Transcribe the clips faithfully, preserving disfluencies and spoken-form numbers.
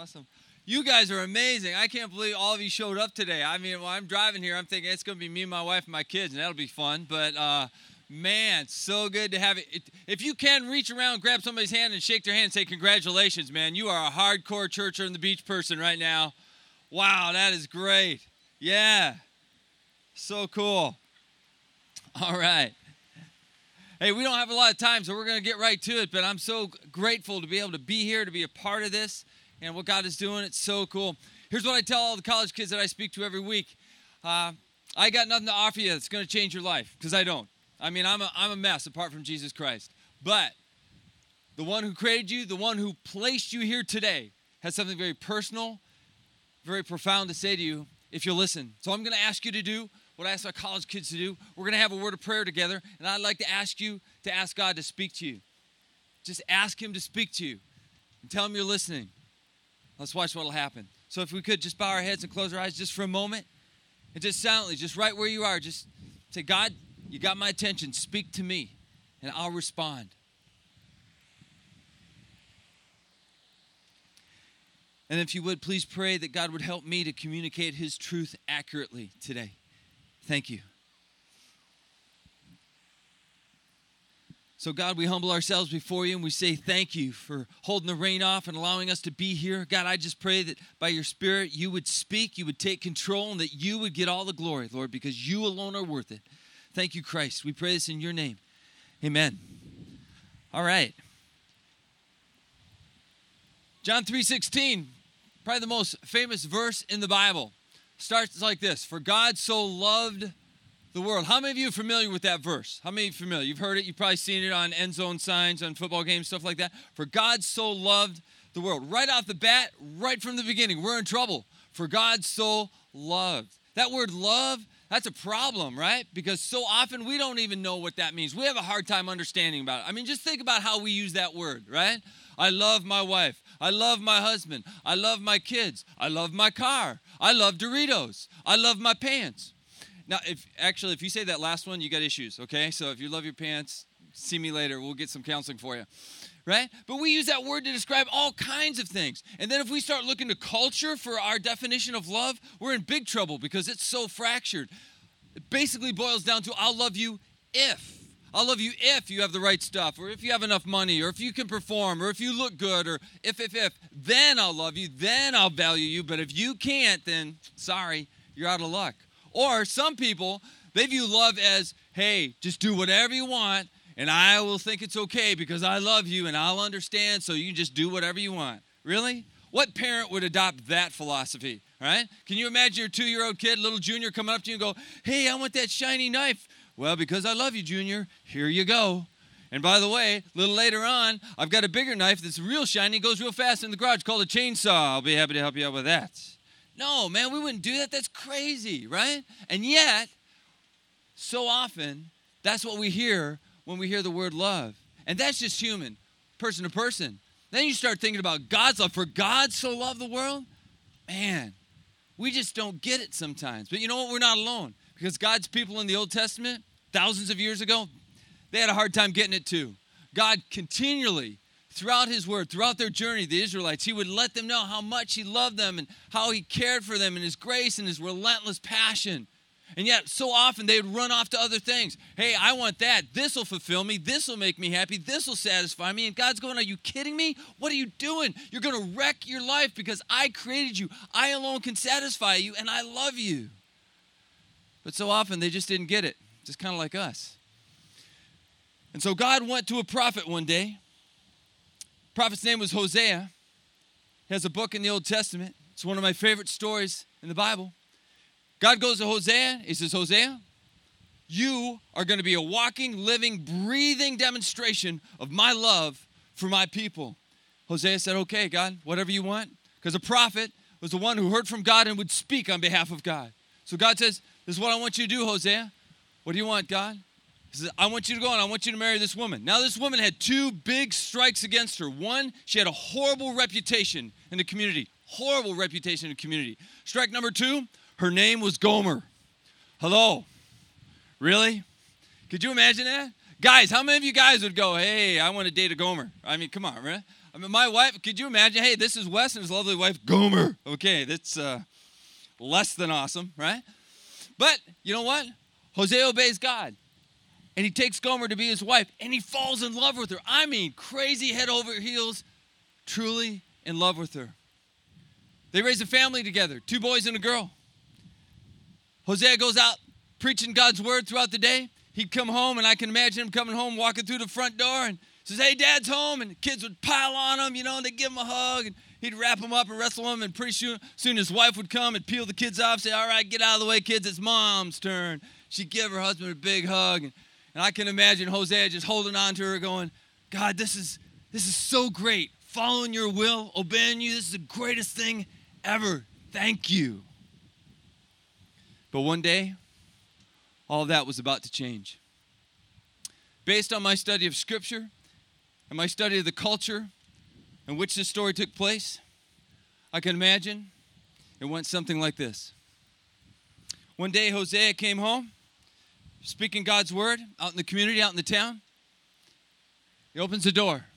Awesome. You guys are amazing. I can't believe all of you showed up today. I mean, while I'm driving here, I'm thinking it's going to be me, my wife, and my kids, and that'll be fun. But, uh, man, so good to have it. If you can, reach around, grab somebody's hand, and shake their hand and say, congratulations, man. You are a hardcore church on the beach person right now. Wow, that is great. Yeah. So cool. All right. Hey, we don't have a lot of time, so we're going to get right to it, but I'm so grateful to be able to be here, to be a part of this, and what God is doing. It's so cool. Here's what I tell all the college kids that I speak to every week. Uh, I got nothing to offer you that's going to change your life, because I don't. I mean, I'm a, I'm a mess apart from Jesus Christ. But the one who created you, the one who placed you here today, has something very personal, very profound to say to you if you'll listen. So I'm going to ask you to do what I ask our college kids to do. We're going to have a word of prayer together, and I'd like to ask you to ask God to speak to you. Just ask him to speak to you and tell him you're listening. Let's watch what will happen. So if we could just bow our heads and close our eyes just for a moment, and just silently, just right where you are, just say, God, you got my attention. Speak to me, and I'll respond. And if you would, please pray that God would help me to communicate his truth accurately today. Thank you. So God, we humble ourselves before you and we say thank you for holding the rain off and allowing us to be here. God, I just pray that by your Spirit you would speak, you would take control, and that you would get all the glory, Lord, because you alone are worth it. Thank you, Christ. We pray this in your name. Amen. All right. John three sixteen, probably the most famous verse in the Bible, starts like this: for God so loved the world. How many of you are familiar with that verse? How many of you are familiar? You've heard it. You've probably seen it on end zone signs, on football games, stuff like that. For God so loved the world. Right off the bat, right from the beginning, we're in trouble. For God so loved. That word love, that's a problem, right? Because so often we don't even know what that means. We have a hard time understanding about it. I mean, just think about how we use that word, right? I love my wife. I love my husband. I love my kids. I love my car. I love Doritos. I love my pants. Now, if actually, if you say that last one, you got issues, okay? So if you love your pants, see me later. We'll get some counseling for you, right? But we use that word to describe all kinds of things. And then if we start looking to culture for our definition of love, we're in big trouble because it's so fractured. It basically boils down to I'll love you if. I'll love you if you have the right stuff, or if you have enough money, or if you can perform, or if you look good, or if, if, if. Then I'll love you, then I'll value you. But if you can't, then sorry, you're out of luck. Or some people, they view love as, hey, just do whatever you want, and I will think it's okay because I love you, and I'll understand, so you just do whatever you want. Really? What parent would adopt that philosophy, right? Can you imagine your two-year-old kid, little Junior, coming up to you and go, hey, I want that shiny knife. Well, because I love you, Junior, here you go. And by the way, a little later on, I've got a bigger knife that's real shiny, goes real fast in the garage, called a chainsaw. I'll be happy to help you out with that. No, man, we wouldn't do that. That's crazy, right? And yet, so often, that's what we hear when we hear the word love. And that's just human, person to person. Then you start thinking about God's love. For God so loved the world, man, we just don't get it sometimes. But you know what? We're not alone. Because God's people in the Old Testament, thousands of years ago, they had a hard time getting it too. God continually, throughout his word, throughout their journey, the Israelites, he would let them know how much he loved them and how he cared for them and his grace and his relentless passion. And yet, so often, they would run off to other things. Hey, I want that. This will fulfill me. This will make me happy. This will satisfy me. And God's going, are you kidding me? What are you doing? You're going to wreck your life because I created you. I alone can satisfy you, and I love you. But so often, they just didn't get it, just kind of like us. And so God went to a prophet one day. Prophet's name was Hosea. He has a book in the Old Testament. It's one of my favorite stories in the Bible. God goes to Hosea. He says, Hosea, you are going to be a walking, living, breathing demonstration of my love for my people. Hosea said, okay, God, whatever you want. Because a prophet was the one who heard from God and would speak on behalf of God. So God says, this is what I want you to do, Hosea. What do you want, God? He says, I want you to go and I want you to marry this woman. Now, this woman had two big strikes against her. One, she had a horrible reputation in the community. Horrible reputation in the community. Strike number two, her name was Gomer. Hello? Really? Could you imagine that? Guys, how many of you guys would go, hey, I want to date a Gomer? I mean, come on, right? I mean, my wife, could you imagine? Hey, this is Wes and his lovely wife, Gomer. Okay, that's uh, less than awesome, right? But you know what? Hosea obeys God. And he takes Gomer to be his wife. And he falls in love with her. I mean, crazy head over heels. Truly in love with her. They raise a family together. Two boys and a girl. Hosea goes out preaching God's word throughout the day. He'd come home, and I can imagine him coming home, walking through the front door, and says, hey, Dad's home. And the kids would pile on him, you know, and they'd give him a hug. And he'd wrap them up and wrestle them. And pretty soon, soon his wife would come and peel the kids off, say, all right, get out of the way, kids. It's Mom's turn. She'd give her husband a big hug. And, and I can imagine Hosea just holding on to her going, God, this is this is so great. Following your will, obeying you, this is the greatest thing ever. Thank you. But one day, all that was about to change. Based on my study of Scripture and my study of the culture in which this story took place, I can imagine it went something like this. One day, Hosea came home, speaking God's word out in the community, out in the town. He opens the door,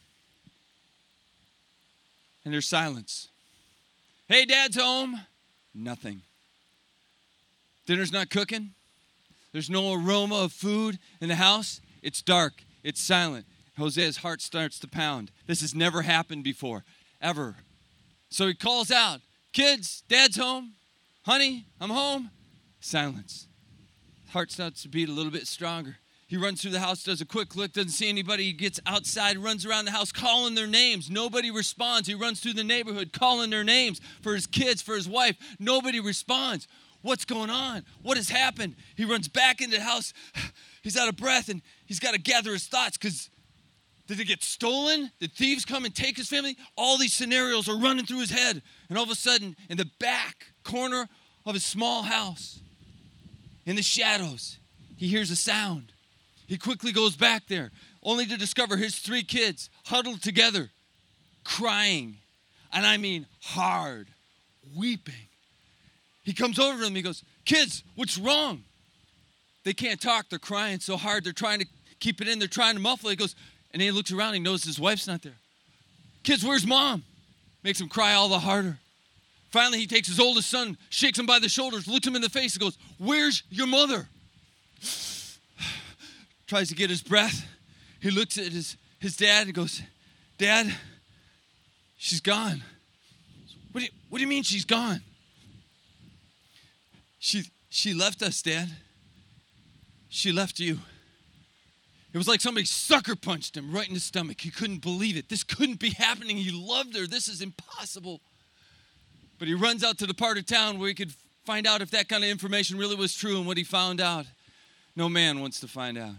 and there's silence. Hey, Dad's home. Nothing. Dinner's not cooking. There's no aroma of food in the house. It's dark. It's silent. Hosea's heart starts to pound. This has never happened before, ever. So he calls out, kids, Dad's home. Honey, I'm home. Silence. Heart starts to beat a little bit stronger. He runs through the house, does a quick look, doesn't see anybody. He gets outside, runs around the house, calling their names. Nobody responds. He runs through the neighborhood, calling their names for his kids, for his wife. Nobody responds. What's going on? What has happened? He runs back into the house. He's out of breath, and he's got to gather his thoughts because did it get stolen? Did thieves come and take his family? All these scenarios are running through his head. And all of a sudden, in the back corner of his small house, in the shadows, he hears a sound. He quickly goes back there, only to discover his three kids huddled together, crying. And I mean hard, weeping. He comes over to them, he goes, kids, what's wrong? They can't talk, they're crying so hard, they're trying to keep it in, they're trying to muffle it. He goes, and then he looks around, he knows his wife's not there. Kids, where's Mom? Makes him cry all the harder. Finally, he takes his oldest son, shakes him by the shoulders, looks him in the face, and goes, where's your mother? Tries to get his breath. He looks at his, his dad and goes, Dad, she's gone. What do you, what do you mean she's gone? She, she left us, Dad. She left you. It was like somebody sucker punched him right in the stomach. He couldn't believe it. This couldn't be happening. He loved her. This is impossible. But he runs out to the part of town where he could find out if that kind of information really was true. And what he found out, no man wants to find out.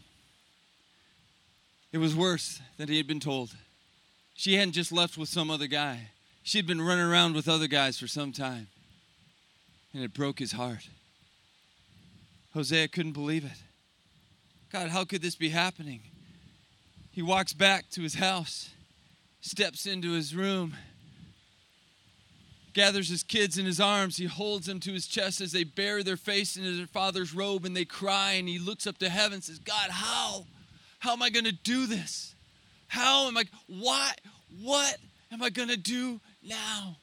It was worse than he had been told. She hadn't just left with some other guy. She had been running around with other guys for some time. And it broke his heart. Hosea couldn't believe it. God, how could this be happening? He walks back to his house, steps into his room, gathers his kids in his arms. He holds them to his chest as they bury their face into their father's robe and they cry. And he looks up to heaven and says, God, how? How am I going to do this? How am I? Why? What am I going to do now?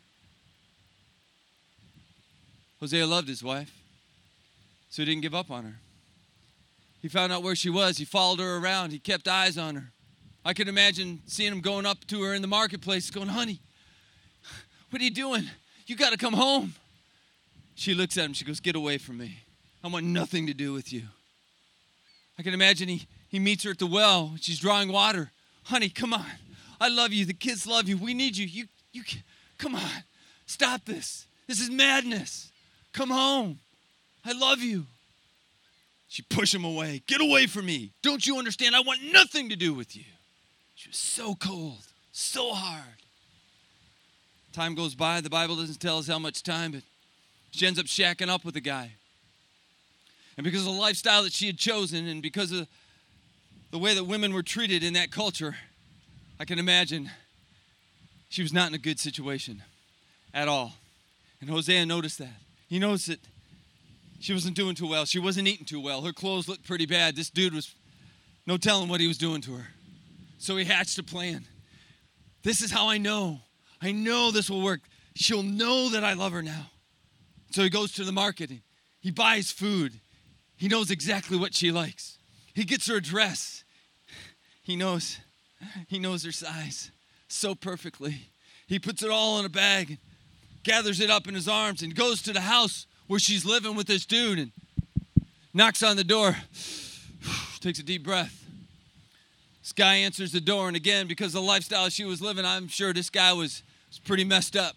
Hosea loved his wife, so he didn't give up on her. He found out where she was. He followed her around. He kept eyes on her. I could imagine seeing him going up to her in the marketplace going, honey, what are you doing? You got to come home. She looks at him. She goes, get away from me. I want nothing to do with you. I can imagine he, he meets her at the well. She's drawing water. Honey, come on. I love you. The kids love you. We need you. You, you, come on. Stop this. This is madness. Come home. I love you. She pushed him away. Get away from me. Don't you understand? I want nothing to do with you. She was so cold, so hard. Time goes by. The Bible doesn't tell us how much time, but she ends up shacking up with a guy. And because of the lifestyle that she had chosen and because of the way that women were treated in that culture, I can imagine she was not in a good situation at all. And Hosea noticed that. He noticed that she wasn't doing too well. She wasn't eating too well. Her clothes looked pretty bad. This dude was no telling what he was doing to her. So he hatched a plan. This is how I know. I know this will work. She'll know that I love her now. So he goes to the market. And he buys food. He knows exactly what she likes. He gets her a dress. He knows, he knows her size so perfectly. He puts it all in a bag and gathers it up in his arms and goes to the house where she's living with this dude and knocks on the door. Takes a deep breath. This guy answers the door, and again, because of the lifestyle she was living, I'm sure this guy was, was pretty messed up.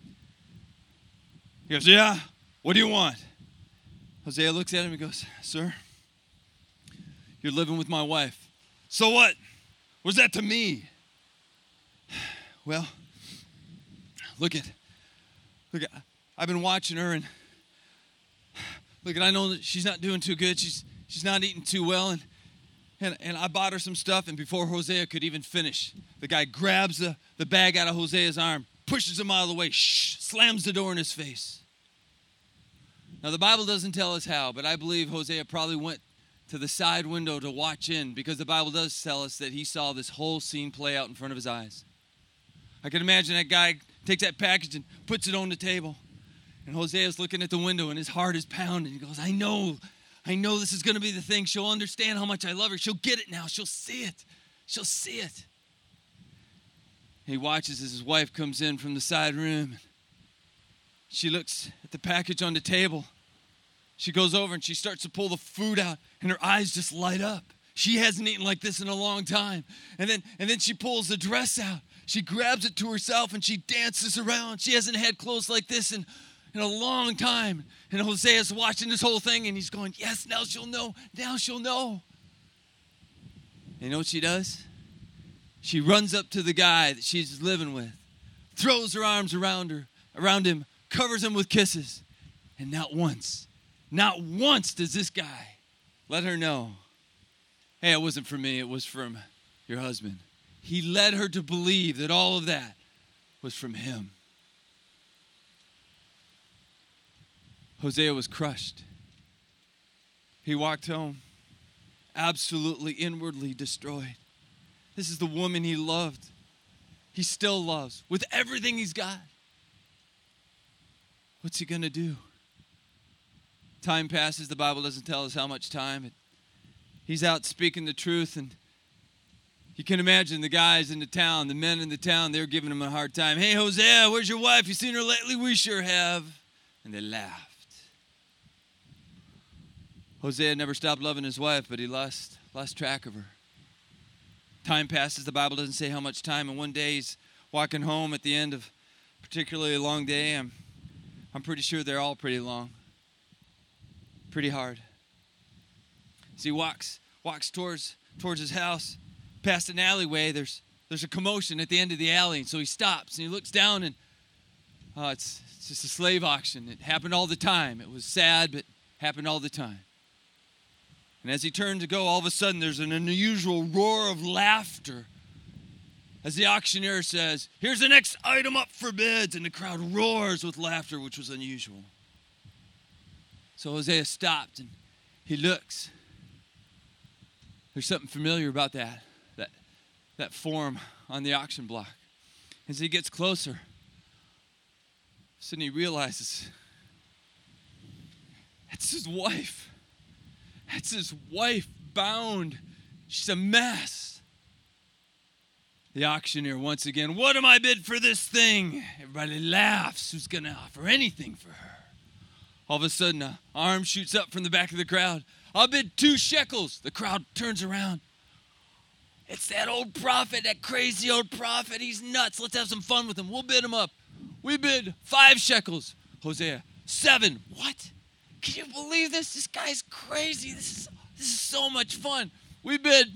He goes, yeah, what do you want? Hosea looks at him and goes, sir, you're living with my wife. So what? What's that to me? Well, look at, look at, I've been watching her, and look at, I know that she's not doing too good. She's she's not eating too well, and and, and I bought her some stuff, and before Hosea could even finish, the guy grabs the, the bag out of Hosea's arm, pushes him out of the way, shh, slams the door in his face. Now, the Bible doesn't tell us how, but I believe Hosea probably went to the side window to watch in, because the Bible does tell us that he saw this whole scene play out in front of his eyes. I can imagine that guy takes that package and puts it on the table, and Hosea's looking at the window, and his heart is pounding. He goes, I know, I know this is going to be the thing. She'll understand how much I love her. She'll get it now. She'll see it. She'll see it. He watches as his wife comes in from the side room. She looks at the package on the table. She goes over and she starts to pull the food out, and her eyes just light up. She hasn't eaten like this in a long time. And then, and then she pulls the dress out. She grabs it to herself and she dances around. She hasn't had clothes like this in, in a long time. And Hosea's watching this whole thing, and he's going, yes, now she'll know. Now she'll know. And you know what she does? She runs up to the guy that she's living with, throws her arms around her, around him, covers him with kisses. And not once, not once does this guy let her know, hey, it wasn't for me, it was from your husband. He led her to believe that all of that was from him. Hosea was crushed. He walked home absolutely inwardly destroyed. This is the woman he loved. He still loves with everything he's got. What's he going to do? Time passes. The Bible doesn't tell us how much time. He's out speaking the truth, and you can imagine the guys in the town, the men in the town, they're giving him a hard time. Hey, Hosea, where's your wife? You seen her lately? We sure have. And they laughed. Hosea never stopped loving his wife, but he lost, lost track of her. Time passes. The Bible doesn't say how much time. And one day he's walking home at the end of a particularly long day. I'm, I'm pretty sure they're all pretty long. Pretty hard. As he walks, walks towards, towards his house, past an alleyway, there's there's a commotion at the end of the alley. And so he stops and he looks down, and oh, it's, it's just a slave auction. It happened all the time. It was sad, but happened all the time. And as he turned to go, all of a sudden there's an unusual roar of laughter as the auctioneer says, here's the next item up for bids. And the crowd roars with laughter, which was unusual. So Hosea stopped and he looks. There's something familiar about that, that, that form on the auction block. As he gets closer, suddenly he realizes that's his wife. That's his wife bound. She's a mess. The auctioneer once again, what am I bid for this thing? Everybody laughs. Who's going to offer anything for her? All of a sudden, an arm shoots up from the back of the crowd. I'll bid two shekels. The crowd turns around. It's that old prophet, that crazy old prophet. He's nuts. Let's have some fun with him. We'll bid him up. We bid five shekels. Hosea, seven. What? Can you believe this? This guy's crazy. This is this is so much fun. We bid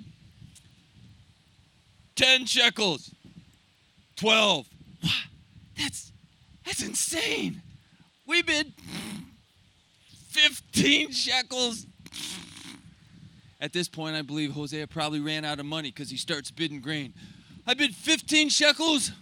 ten shekels. Twelve. What? That's that's insane. We bid fifteen shekels. At this point, I believe Hosea probably ran out of money because he starts bidding grain. I bid fifteen shekels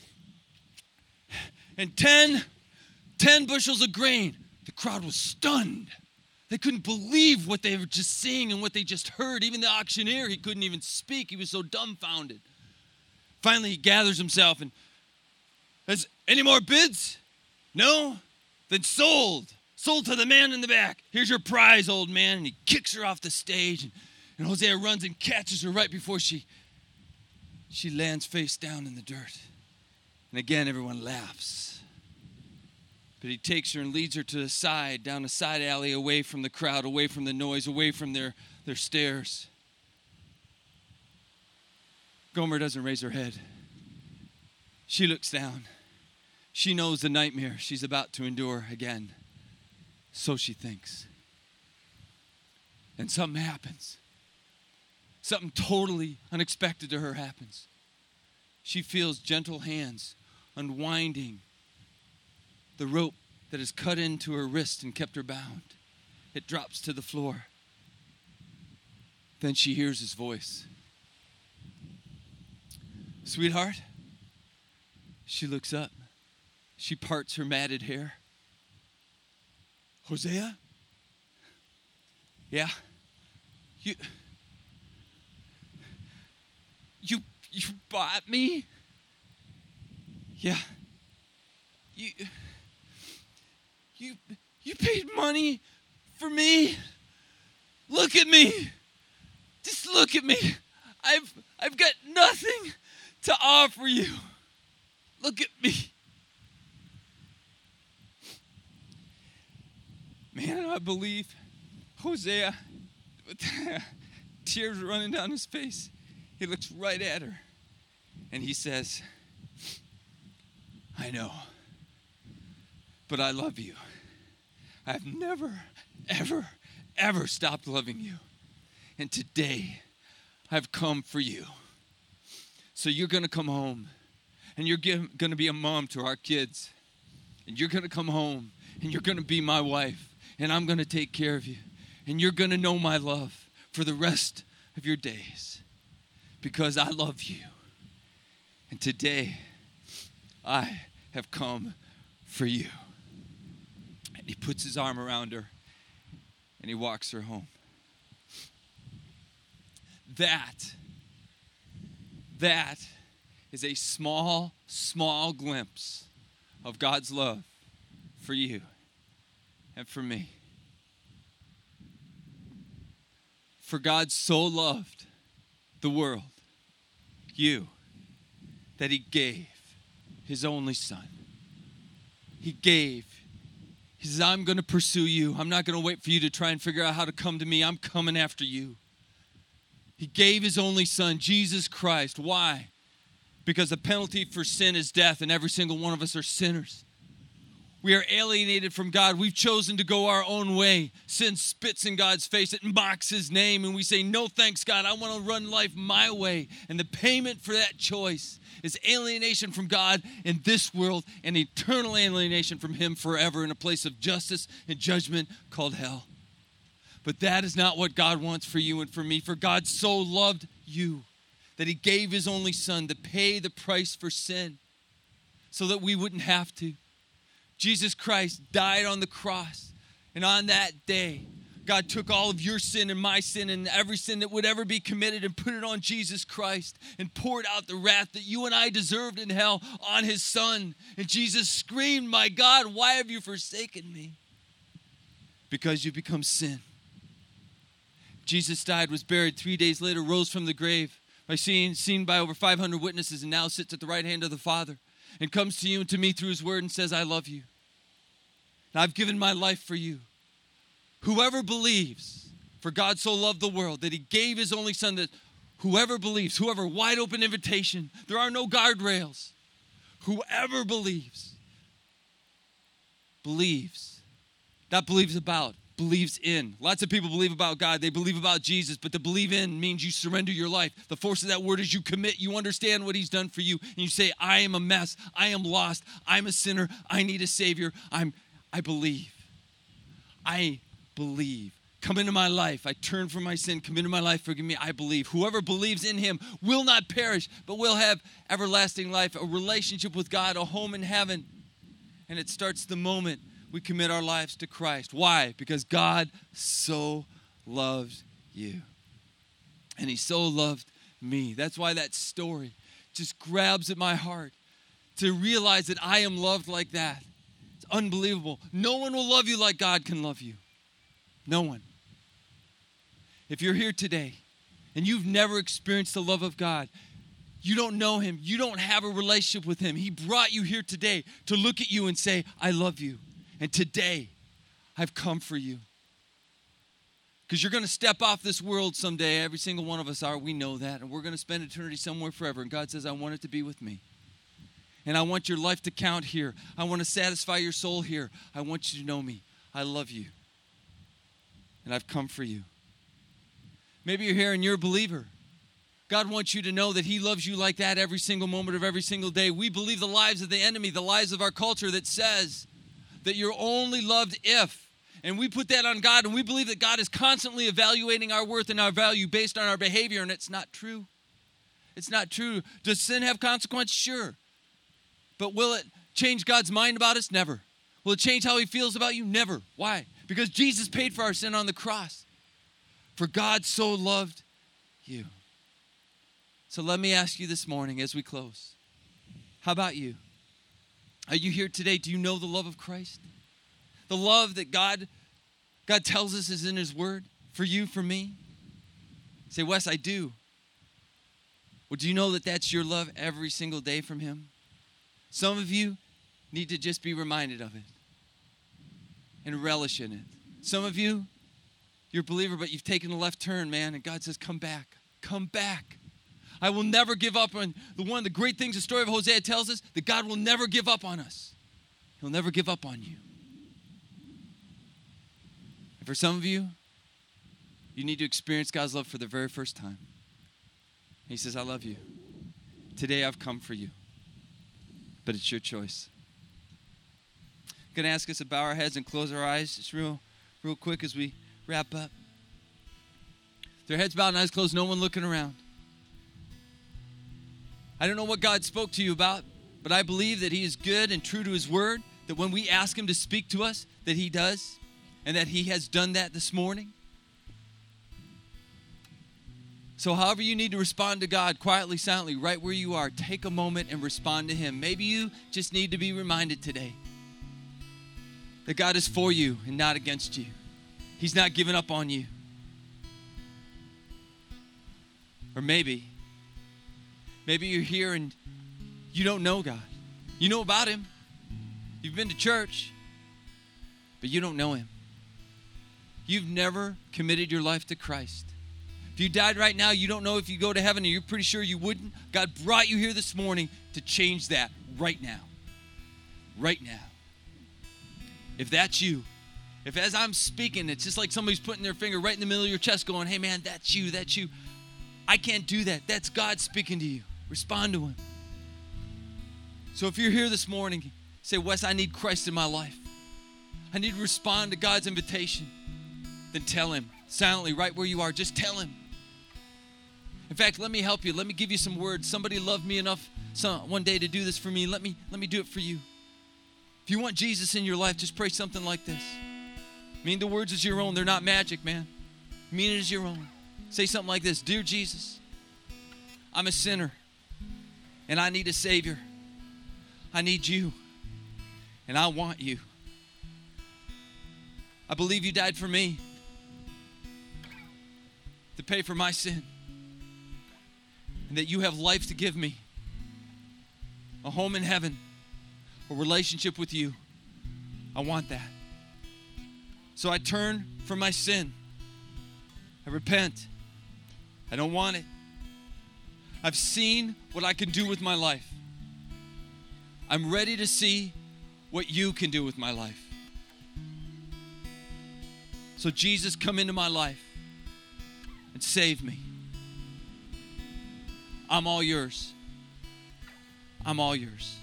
and ten, ten bushels of grain. The crowd was stunned. They couldn't believe what they were just seeing and what they just heard. Even the auctioneer, he couldn't even speak. He was so dumbfounded. Finally, he gathers himself and says, any more bids? No? Then sold. Sold to the man in the back. Here's your prize, old man. And he kicks her off the stage. And, and Hosea runs and catches her right before she, she lands face down in the dirt. And again, everyone laughs. But he takes her and leads her to the side, down a side alley, away from the crowd, away from the noise, away from their, their stares. Gomer doesn't raise her head. She looks down. She knows the nightmare she's about to endure again. So she thinks. And something happens. Something totally unexpected to her happens. She feels gentle hands unwinding the rope that is cut into her wrist and kept her bound. It drops to the floor. Then she hears his voice. Sweetheart? She looks up. She parts her matted hair. Hosea? Yeah? You... You... You bought me? Yeah. You... You... You paid money for me? Look at me. Just look at me. I've... I've got nothing to offer you. Look at me. Man, I believe Hosea, with tears running down his face, he looks right at her and he says, I know, but I love you. I've never, ever, ever stopped loving you. And today, I've come for you. So you're going to come home and you're going to be a mom to our kids. And you're going to come home and you're going to be my wife. And I'm going to take care of you. And you're going to know my love for the rest of your days. Because I love you. And today, I have come for you. And he puts his arm around her. And he walks her home. That, that is a small, small glimpse of God's love for you. And for me. For God so loved the world, you, that he gave his only son. He gave. He says, I'm going to pursue you. I'm not going to wait for you to try and figure out how to come to me. I'm coming after you. He gave his only son, Jesus Christ. Why? Because the penalty for sin is death, and every single one of us are sinners. We are alienated from God. We've chosen to go our own way. Sin spits in God's face. It mocks his name. And we say, no thanks, God. I want to run life my way. And the payment for that choice is alienation from God in this world and eternal alienation from him forever in a place of justice and judgment called hell. But that is not what God wants for you and for me. For God so loved you that he gave his only son to pay the price for sin so that we wouldn't have to. Jesus Christ died on the cross. And on that day, God took all of your sin and my sin and every sin that would ever be committed and put it on Jesus Christ and poured out the wrath that you and I deserved in hell on his son. And Jesus screamed, my God, why have you forsaken me? Because you become sin. Jesus died, was buried, three days later, rose from the grave by seeing, seen by over five hundred witnesses, and now sits at the right hand of the Father and comes to you and to me through his word and says, I love you. And I've given my life for you. Whoever believes, for God so loved the world that he gave his only son, that whoever believes, whoever, wide open invitation, there are no guardrails. Whoever believes, believes, not believes about, believes in. Lots of people believe about God. They believe about Jesus, but to believe in means you surrender your life. The force of that word is you commit. You understand what he's done for you. And you say, I am a mess. I am lost. I'm a sinner. I need a savior. I'm, I believe. I believe. Come into my life. I turn from my sin. Come into my life. Forgive me. I believe. Whoever believes in him will not perish, but will have everlasting life, a relationship with God, a home in heaven. And it starts the moment we commit our lives to Christ. Why? Because God so loved you. And he so loved me. That's why that story just grabs at my heart to realize that I am loved like that. It's unbelievable. No one will love you like God can love you. No one. If you're here today and you've never experienced the love of God, you don't know him, you don't have a relationship with him. He brought you here today to look at you and say, I love you. And today, I've come for you. Because you're going to step off this world someday. Every single one of us are. We know that. And we're going to spend eternity somewhere forever. And God says, I want it to be with me. And I want your life to count here. I want to satisfy your soul here. I want you to know me. I love you. And I've come for you. Maybe you're here and you're a believer. God wants you to know that he loves you like that every single moment of every single day. We believe the lies of the enemy, the lies of our culture that says that you're only loved if. And we put that on God, and we believe that God is constantly evaluating our worth and our value based on our behavior, and it's not true. It's not true. Does sin have consequences? Sure. But will it change God's mind about us? Never. Will it change how he feels about you? Never. Why? Because Jesus paid for our sin on the cross. For God so loved you. So let me ask you this morning as we close. How about you? Are you here today? Do you know the love of Christ? The love that God, God tells us is in his word for you, for me? Say, Wes, I do. Well, do you know that that's your love every single day from him? Some of you need to just be reminded of it and relish in it. Some of you, you're a believer, but you've taken a left turn, man, and God says, come back, come back. I will never give up on the one of the great things the story of Hosea tells us, that God will never give up on us. He'll never give up on you. And for some of you, you need to experience God's love for the very first time. He says, I love you. Today I've come for you. But it's your choice. I'm going to ask us to bow our heads and close our eyes just real, real quick as we wrap up. Their heads bowed and eyes closed, no one looking around. I don't know what God spoke to you about, but I believe that he is good and true to his word, that when we ask him to speak to us, that he does, and that he has done that this morning. So however you need to respond to God, quietly, silently, right where you are, take a moment and respond to him. Maybe you just need to be reminded today that God is for you and not against you. He's not giving up on you. Or maybe, maybe you're here and you don't know God. You know about him. You've been to church, but you don't know him. You've never committed your life to Christ. If you died right now, you don't know if you go to heaven, and you're pretty sure you wouldn't. God brought you here this morning to change that right now. Right now. If that's you, if as I'm speaking, it's just like somebody's putting their finger right in the middle of your chest going, hey man, that's you, that's you. I can't do that. That's God speaking to you. Respond to him. So if you're here this morning, say, Wes, I need Christ in my life. I need to respond to God's invitation. Then tell him, silently, right where you are, just tell him. In fact, let me help you. Let me give you some words. Somebody loved me enough some, one day to do this for me. Let me, let me do it for you. If you want Jesus in your life, just pray something like this. Mean the words as your own. They're not magic, man. Mean it as your own. Say something like this. Dear Jesus, I'm a sinner, and I need a Savior. I need you, and I want you. I believe you died for me to pay for my sin, and that you have life to give me, a home in heaven, a relationship with you. I want that. So I turn from my sin. I repent. I don't want it. I've seen what I can do with my life. I'm ready to see what you can do with my life. So Jesus, come into my life and save me. I'm all yours. I'm all yours.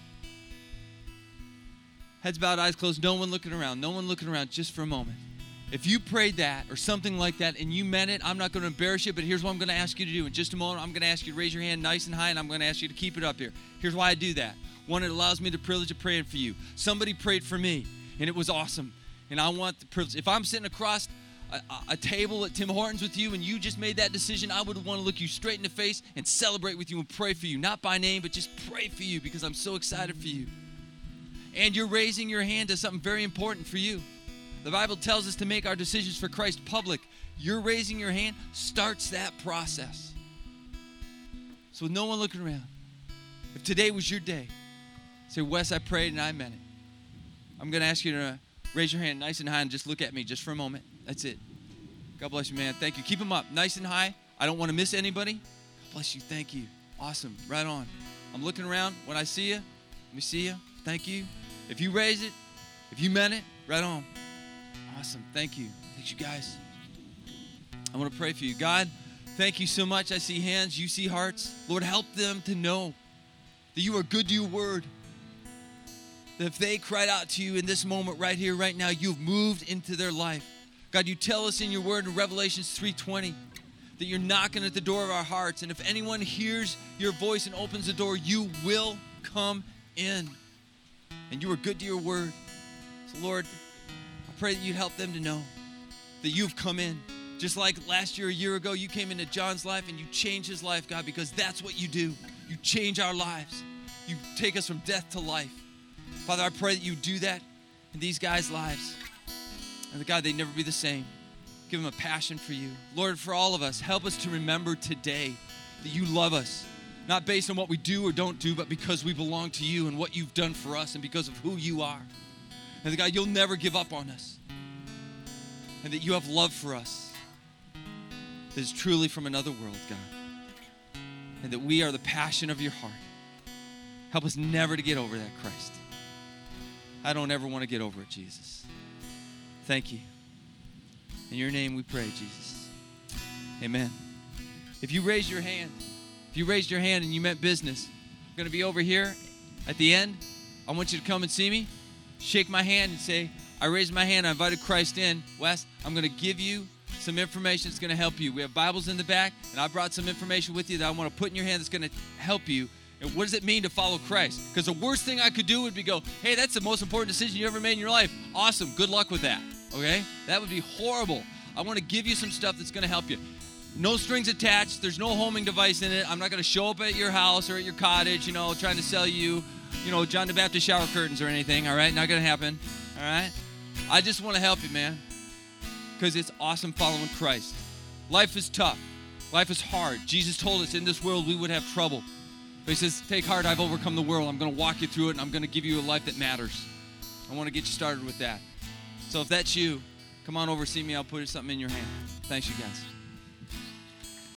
Heads bowed, eyes closed, no one looking around. No one looking around, just for a moment. If you prayed that or something like that and you meant it, I'm not going to embarrass you, but here's what I'm going to ask you to do. In just a moment, I'm going to ask you to raise your hand nice and high, and I'm going to ask you to keep it up here. Here's why I do that. One, it allows me the privilege of praying for you. Somebody prayed for me, and it was awesome, and I want the privilege. If I'm sitting across a, a table at Tim Hortons with you and you just made that decision, I would want to look you straight in the face and celebrate with you and pray for you. Not by name, but just pray for you because I'm so excited for you. And you're raising your hand to something very important for you. The Bible tells us to make our decisions for Christ public. You're raising your hand starts that process. So with no one looking around, if today was your day, say, Wes, I prayed and I meant it. I'm going to ask you to raise your hand nice and high and just look at me just for a moment. That's it. God bless you, man. Thank you. Keep them up nice and high. I don't want to miss anybody. God bless you. Thank you. Awesome. Right on. I'm looking around. When I see you, let me see you. Thank you. If you raise it, if you meant it, right on. Awesome. Thank you. Thanks, you guys. I want to pray for you. God, thank you so much. I see hands. You see hearts. Lord, help them to know that you are good to your word. That if they cried out to you in this moment right here, right now, you've moved into their life. God, you tell us in your word in Revelations three twenty that you're knocking at the door of our hearts. And if anyone hears your voice and opens the door, you will come in. And you are good to your word. So, Lord, I pray that you'd help them to know that you've come in. Just like last year, a year ago, you came into John's life and you changed his life, God, because that's what you do. You change our lives. You take us from death to life. Father, I pray that you do that in these guys' lives. And that, God, they never be the same. Give them a passion for you. Lord, for all of us, help us to remember today that you love us. Not based on what we do or don't do, but because we belong to you and what you've done for us and because of who you are. And that, God, you'll never give up on us. And that you have love for us that is truly from another world, God. And that we are the passion of your heart. Help us never to get over that, Christ. I don't ever want to get over it, Jesus. Thank you. In your name we pray, Jesus. Amen. If you raised your hand, if you raised your hand and you meant business, I'm going to be over here at the end. I want you to come and see me. Shake my hand and say, I raised my hand. I invited Christ in. Wes, I'm going to give you some information that's going to help you. We have Bibles in the back, and I brought some information with you that I want to put in your hand that's going to help you. And what does it mean to follow Christ? Because the worst thing I could do would be go, hey, that's the most important decision you ever made in your life. Awesome. Good luck with that. Okay? That would be horrible. I want to give you some stuff that's going to help you. No strings attached. There's no homing device in it. I'm not going to show up at your house or at your cottage, you know, trying to sell you, you know, John the Baptist shower curtains or anything. All right? Not going to happen. All right? I just want to help you, man. Because it's awesome following Christ. Life is tough. Life is hard. Jesus told us in this world we would have trouble. But he says, take heart, I've overcome the world. I'm going to walk you through it, and I'm going to give you a life that matters. I want to get you started with that. So if that's you, come on over, see me. I'll put something in your hand. Thanks, you guys.